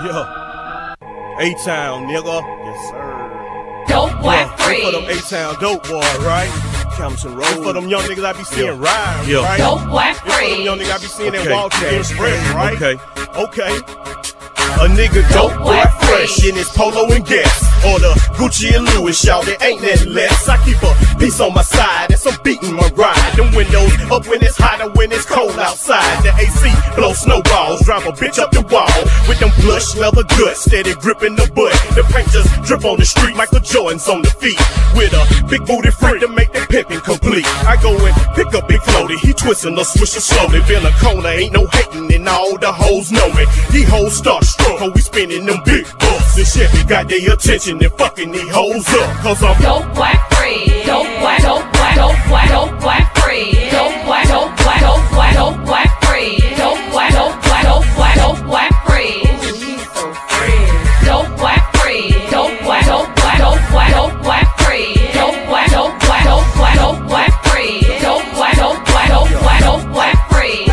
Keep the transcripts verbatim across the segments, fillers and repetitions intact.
Yeah. A-Town, nigga. Yes, sir. Dope boy yeah. free. For them A-Town dope boy, right? Compton Road. For them young niggas I be seeing yeah. ride, yeah. right? Dope boy free. For them young niggas I be seeing okay. that walk to express, right? Okay. Okay. A nigga dope boy fresh in his polo and gas, or the Gucci and Louis, y'all, there ain't nothing less. I keep a piece on my side and some beating my ride. Them windows up when it's hot and when it's cold outside. The A C blow snowballs, drive a bitch up the wall with them plush leather guts, steady gripping the butt. The paint just drip on the street, Michael Jordan's on the feet, with a big booty freak to make that pimpin' complete. I go and pick up Big Floaty, he twistin' the swisher slowly. Villa Corner ain't no hatin' and all the hoes know me. These hoes start strong, we spinning them big bucks. This shit got their attention and fucking these hoes up. Cause I'm dope boy free. Dope boy, dope boy, dope boy, dope boy free. Dope boy, dope boy, dope boy, dope boy free. Dope boy, dope boy, dope boy, dope boy free. Dope boy free. Dope boy, dope boy, dope boy, dope boy free. Dope boy, dope boy, dope boy, dope boy free. Dope boy, dope boy, dope boy, dope boy free.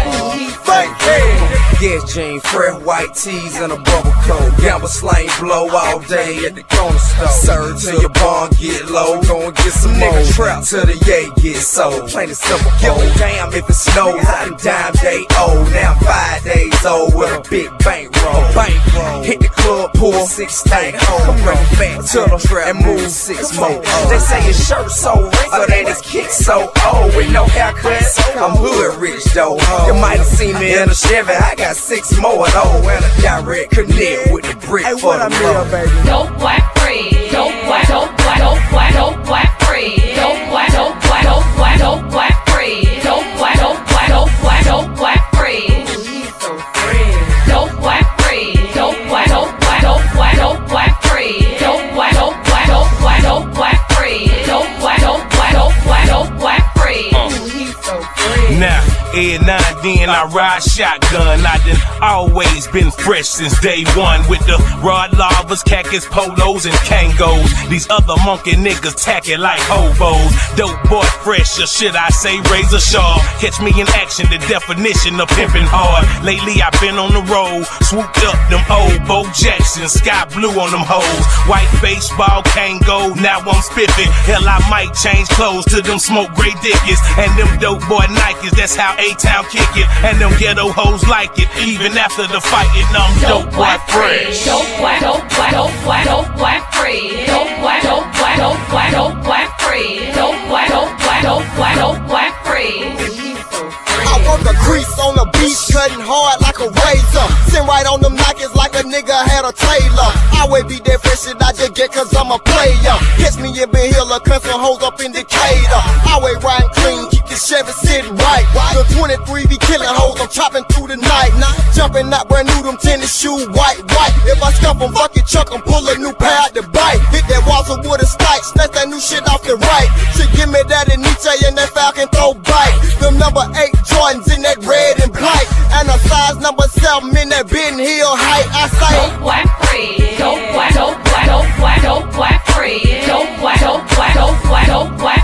Yes, jean, fresh white tees and a bubble coat. Gamble, slang, blow all day at the corner store. Serve till your bond get low. Go and get some more. Trap till the yay get sold. Plain and simple. Give a damn if it snows. I'm dime day old. Now I'm five days old with a big bankroll. Bankroll. Hit the club, pull six thing home. Come right back to the trap and move six more. They say your shirt so rich, so that his kick so old. With no haircut, I'm hood rich though. You might have seen me in a Chevy. I got six more of those and a direct connect with the brick hey, for the road. Dope boy free. Dope boy, dope boy, dope boy, dope boy free. Dope boy, dope boy, dope boy, dope boy free. Dope boy, dope boy, dope boy, dope boy free. Dope boy free. Dope boy, dope boy, dope boy, dope boy free. Dope boy, dope boy, dope boy, dope boy free. Dope boy, dope boy, dope boy, dope boy free. Now, every now and then I ride shotgun. I done always been fresh since day one, with the rod lavas, khakis, polos, and Kangos. These other monkey niggas tacky like hobos. Dope boy fresh, or should I say razor sharp? Catch me in action, the definition of pimpin' hard. Lately I've been on the road, swooped up them old Bo Jackson, sky blue on them hoes. White baseball, Kango, now I'm spiffing. Hell, I might change clothes to them smoke gray Dickies and them dope boy Nikes. That's how A-Town kick it, and them ghetto hoes like it. Even after the fighting, I'm dope boy fresh. Dope boy, dope boy, dope boy, dope boy free. Dope boy, dope boy, dope boy, dope boy free. Dope boy, dope boy, dope boy, dope boy free. I work a crease on the beach, cutting hard like a razor. Sitting right on them knockers like a nigga had a tailor. I always be that fresh shit I just get cause I'm a player. Catch me in Ben Hill, cut some hoes up in Decatur. Always riding clean, keep the Chevy sitting right. The twenty-three be killing hoes, I'm chopping through the night. Jumping out brand new, them tennis shoes, white, white. If I scuff them, fucking chuck them, pull a new pair out the bite. Hit that Walter with a spike, snatch that new shit off the right. Shit, give me that and Nietzsche and that Falcon throw bite. Them number eight Jordans in that red and black, and a size number seven in that Ben Hill height. I say dope boy free. Dope boy, dope boy, dope boy, dope boy free. Dope boy, dope boy, dope boy, dope boy